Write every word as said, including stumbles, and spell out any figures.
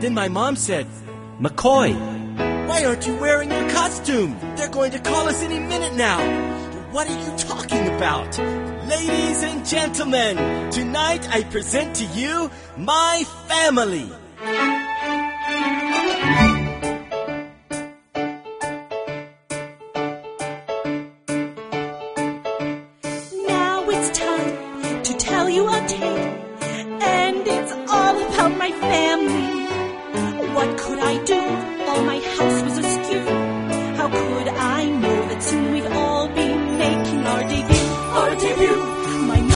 Then my mom said, "McCoy, why aren't you wearing your costume? They're going to call us any minute now." "What are you talking about?" "Ladies and gentlemen, tonight I present to you my family."